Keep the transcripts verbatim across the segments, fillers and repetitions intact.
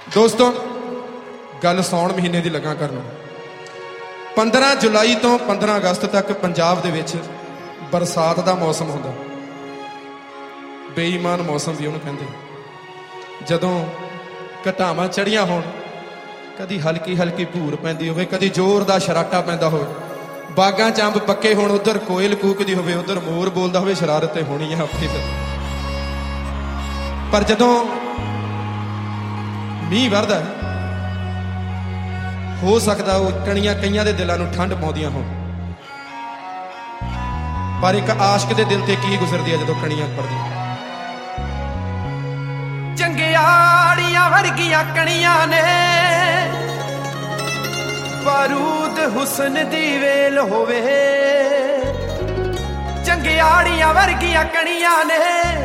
दोस्तों गल सौण महीने की लगा करना। पंद्रह जुलाई तो पंद्रह अगस्त तक पंजाब दे विच बरसात का मौसम होंदा। बेईमान मौसम भी उन्होंने कहते। जदों घटावां चढ़ियां होण, कदी हल्की हल्की भूर पैंदी होवे, कदी जोर दा शराटा पैंदा होवे, बागां च अंब पक्के होण, उधर कोयल कूकदी होवे, उधर मोर बोलदा होवे, शरारत होनी है आपकी। पर जदों मीह वरदा है, हो सकदा वो कणियां कईयां दे दिलां नूं ठंड पाउंदियां होण, पर एक आशिक दे दिल ते की गुजरदी है जदों कणियां पड़दियां। चंगियाड़ियां वर्गियां कणियां ने बारूद हुसन दी वेल होवे। चंगियाड़ियां वर्गियां कणियां ने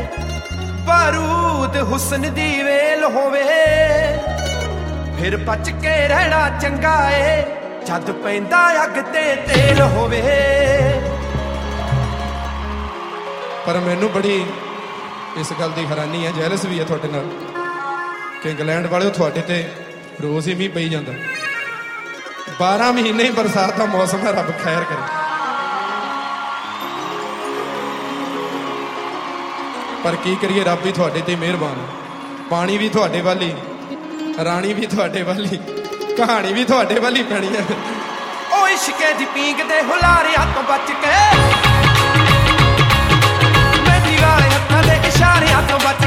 बारूद हुसन दी वेल होवे। फिर बच के रहना चंगा है जद पैंदा अग ते तेल होवे। पर मैनू बड़ी इस गल की हैरानी है, जैलस भी है थोड़े नाल कि इंग्लैंड वाले थोड़े ते रोज ही मीह पई जाता। बारह महीने ही बरसात का मौसम है, रब खैर करे। पर की करिए, रब भी थोड़े ते मेहरबान है। पानी भी थोड़े वाल ही, रानी भी थोड़े वाल ही, कहानी भी थोड़े वाल ही पैनी है। ओ इश्के दी पींग दे हुलारियां तो बच के, मैं दीवारे हत्थां दे इशारियां तो बच